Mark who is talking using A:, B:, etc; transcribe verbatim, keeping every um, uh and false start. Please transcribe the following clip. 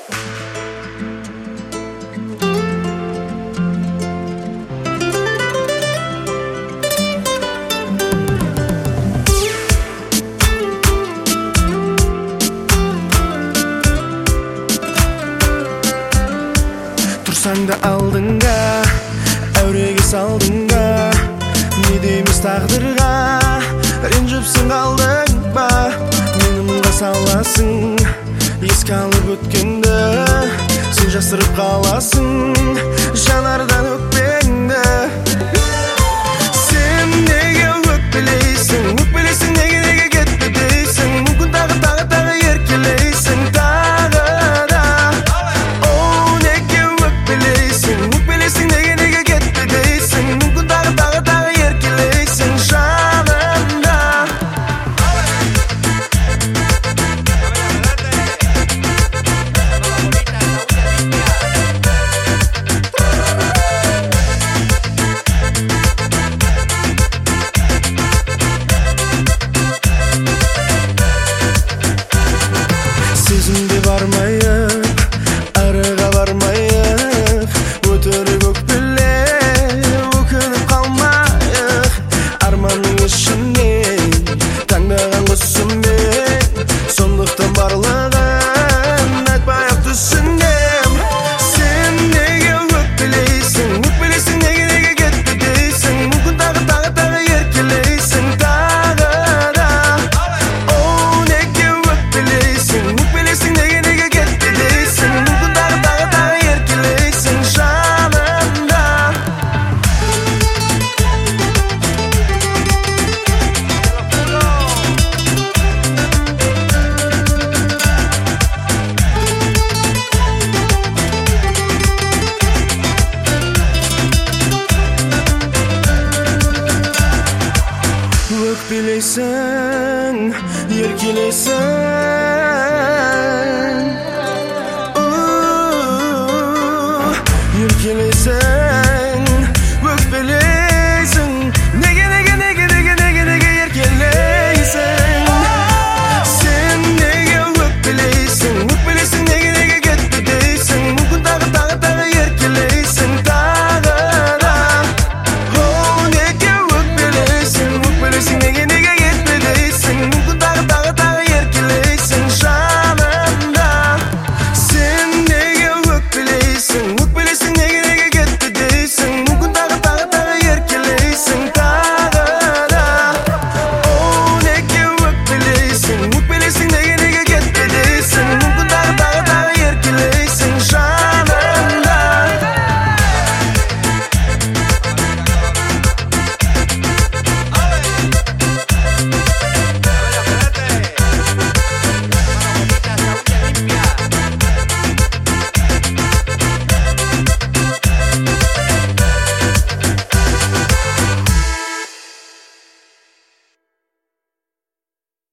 A: Tursan da aldınga, әуреге салдыңга, не дейміз тағдырға, ренжіпсің қалдың ба, мені мұңға саласың, еске алып өткенді, сен жасырып қаласың, жанардан өкпеңді. Сен неге өкпелейсің, өкпелейсің, неге неге кетті дейсің, мүмкін тағы тағы тағы еркелейсің, тағы да. О, неге өкпелейсің, өкпелейсің, неге неге кетті дейсің, мүмкін тағы тағы тағы еркелейсің, жанымда. Сезімде бармай